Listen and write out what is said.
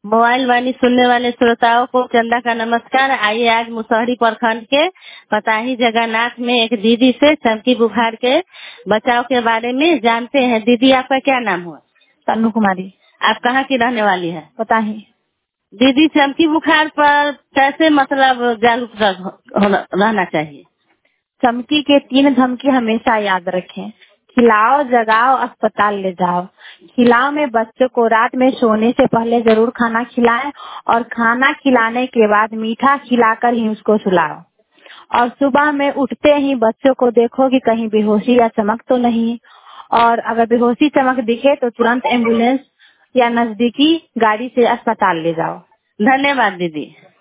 Mobile वाणी सुनने वाले श्रोताओं को चंदा का नमस्कार। आइए आज मुसहरी प्रखंड के पताही जगन्नाथ में एक दीदी से चमकी बुखार के बचाव के बारे में जानते हैं। दीदी, आपका क्या नाम हुआ? तन्नू कुमारी। आप कहाँ की रहने वाली है? पताही। दीदी, चमकी बुखार पर कैसे मतलब जागरूक रहना चाहिए? चमकी के 3 धमकी हमेशा याद रखें। खिलाओ, जगाओ, अस्पताल ले जाओ। खिलाओ में बच्चों को रात में सोने से पहले जरूर खाना खिलाएं और खाना खिलाने के बाद मीठा खिलाकर ही उसको सुलाओ। और सुबह में उठते ही बच्चों को देखो कि कहीं बेहोशी या चमक तो नहीं, और अगर बेहोशी चमक दिखे तो तुरंत एम्बुलेंस या नजदीकी गाड़ी से अस्पताल ले जाओ। धन्यवाद दीदी।